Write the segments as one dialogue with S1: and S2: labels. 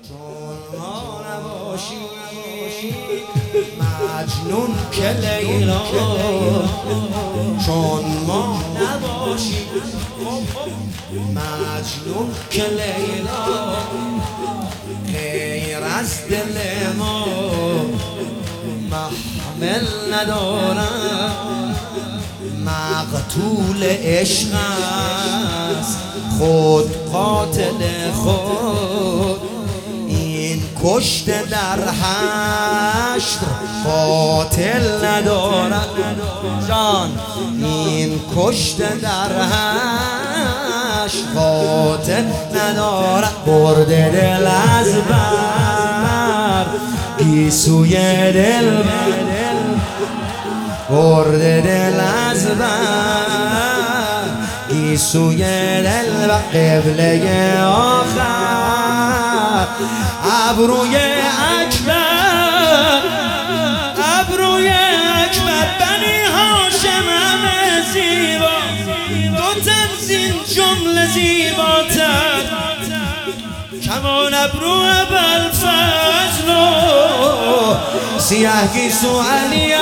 S1: چون ما نباشی مجنون که لیلا، چون ما نباشی مجنون که لیلا، غیر از دل ما محمل ندارم. مقتول عشق است خود قاتل خود، این کشته در حشر قاتل ندارد. جان این کشته در حشر قاتل ندارد. برده دل از بر گیسوی دل برده دل از بر گیسوی دل و قبله آخر ابروی اکبر، ابروی اکبر بنی هاشم همه زیبا، دو تن زین جمله زیباتر، کمان ابرو ابوالفضل سیه گیسو علی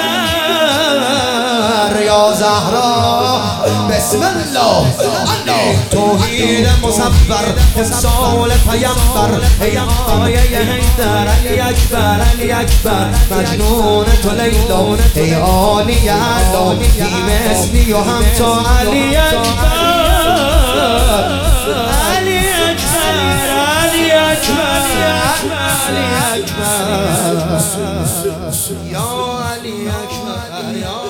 S1: اکبر یا زهرا بسم الله. توحید مصور امسال پیمبر، ای آیه حیدر علی اکبر علی اکبر، مجنون تو لیلا ای عالی اعلا، بی مثلی و هم تو علی اکبر علی اکبر علی اکبر علی اکبر یا علی اکبر یا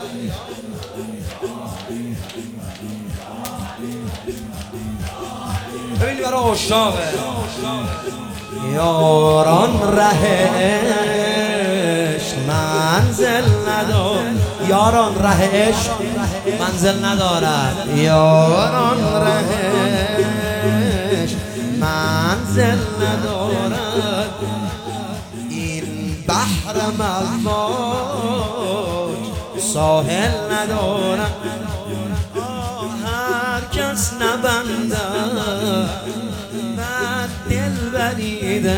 S1: ببینی برای عشاقه یاران رهش منزل ندارد، یاران رهش منزل ندارد، یاران رهش منزل ندارد. این بحر مواج ساحل ندارد، هر کس نبندد بر دل بریده،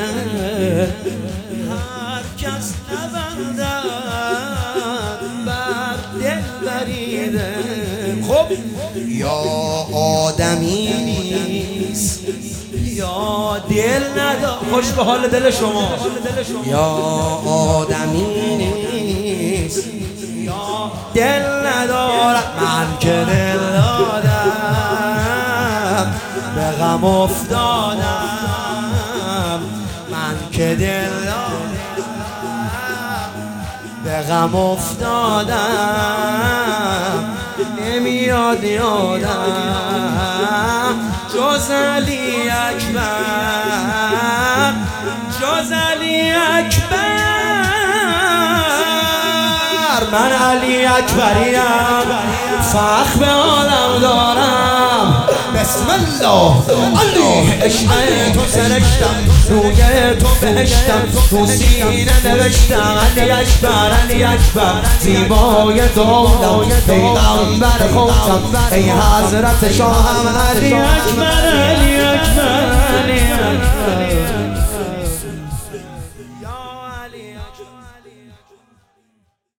S1: هر کس نبندد بر دل بریده. خب یا آدمی نیست یا دل ندار، خوش به حال دل شما، یا آدمی نیست یا دل ندارد. من که دل دادم به غم افتادم، من که دل دادم به غم افتادم، نمیاد یادم جز علی اکبر، جز علی اکبر. من علی اکبریم فخر به عالم دارم. بسم الله علی عشق تو سرشتم، روی تو بهشتم، تو سینه نوشتم علی اکبر علی اکبر، زیبای دولم پیغمبر خودم، ای حضرت شاهم علی اکبر علی اکبر علی اکبر.